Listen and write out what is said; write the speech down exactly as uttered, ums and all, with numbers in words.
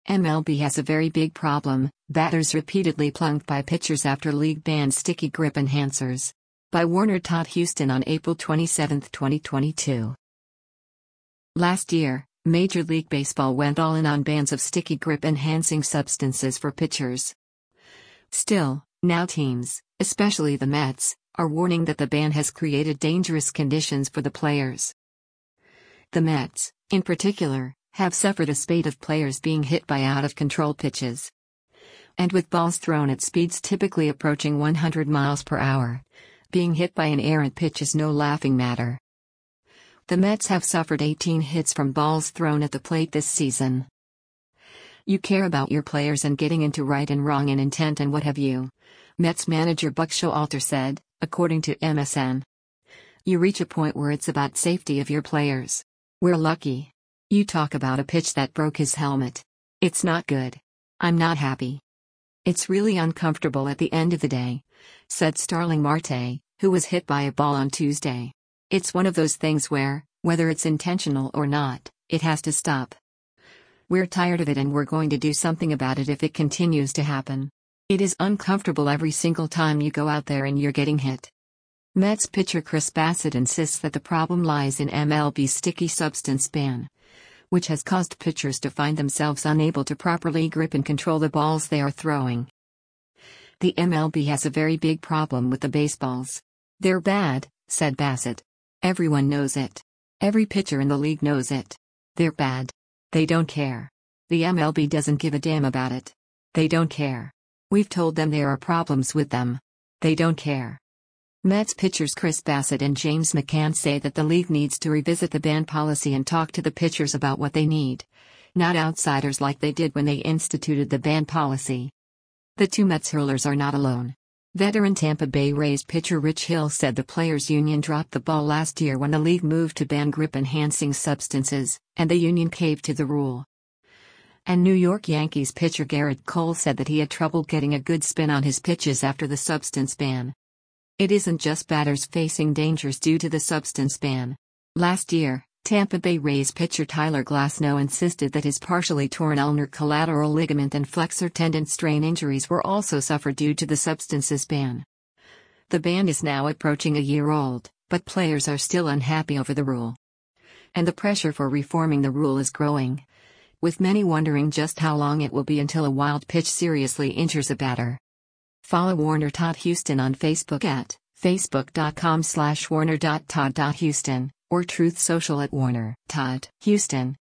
M L B has a very big problem: batters repeatedly plunked by pitchers after league bans sticky grip enhancers. By Warner Todd Houston on April twenty-seventh, twenty twenty-two. Last year, Major League Baseball went all in on bans of sticky grip enhancing substances for pitchers. Still, now teams, especially the Mets, are warning that the ban has created dangerous conditions for the players. The Mets, in particular, have suffered a spate of players being hit by out-of-control pitches. And with balls thrown at speeds typically approaching one hundred miles per hour, being hit by an errant pitch is no laughing matter. The Mets have suffered eighteen hits from balls thrown at the plate this season. You care about your players and getting into right and wrong and intent and what have you, Mets manager Buck Showalter said, according to M S N. You reach a point where it's about safety of your players. We're lucky. You talk about a pitch that broke his helmet. It's not good. I'm not happy. It's really uncomfortable at the end of the day, said Starling Marte, who was hit by a ball on Tuesday. It's one of those things where, whether it's intentional or not, it has to stop. We're tired of it and we're going to do something about it if it continues to happen. It is uncomfortable every single time you go out there and you're getting hit. Mets pitcher Chris Bassitt insists that the problem lies in M L B's sticky substance ban, which has caused pitchers to find themselves unable to properly grip and control the balls they are throwing. The M L B has a very big problem with the baseballs. They're bad, said Bassitt. Everyone knows it. Every pitcher in the league knows it. They're bad. They don't care. The M L B doesn't give a damn about it. They don't care. We've told them there are problems with them. They don't care. Mets pitchers Chris Bassitt and James McCann say that the league needs to revisit the ban policy and talk to the pitchers about what they need, not outsiders like they did when they instituted the ban policy. The two Mets hurlers are not alone. Veteran Tampa Bay Rays pitcher Rich Hill said the players' union dropped the ball last year when the league moved to ban grip-enhancing substances, and the union caved to the rule. And New York Yankees pitcher Garrett Cole said that he had trouble getting a good spin on his pitches after the substance ban. It isn't just batters facing dangers due to the substance ban. Last year, Tampa Bay Rays pitcher Tyler Glasnow insisted that his partially torn ulnar collateral ligament and flexor tendon strain injuries were also suffered due to the substances ban. The ban is now approaching a year old, but players are still unhappy over the rule. And the pressure for reforming the rule is growing, with many wondering just how long it will be until a wild pitch seriously injures a batter. Follow Warner Todd Houston on Facebook at facebook.com slash warner.todd.houston or Truth Social at Warner Todd Houston.